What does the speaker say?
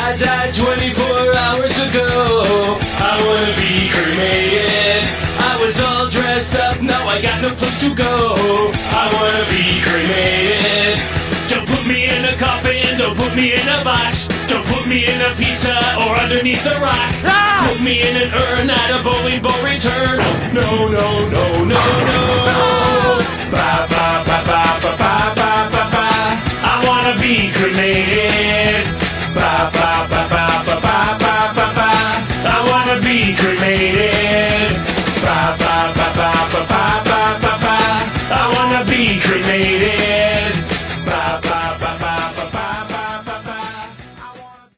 I died 24 hours ago. I wanna be cremated. I was all dressed up, now I got no place to go. I wanna be cremated. Don't put me in a coffin, don't put me in a box. Don't put me in a pizza or underneath a rock. Ah! Put me in an urn at a bowling ball return. No, no, no, no, no. Ba, ba, ba, ba, ba, ba, ba, ba, ba. I wanna be cremated. Ba, ba, ba, ba, ba, ba, ba, ba, ba. I wanna be cremated.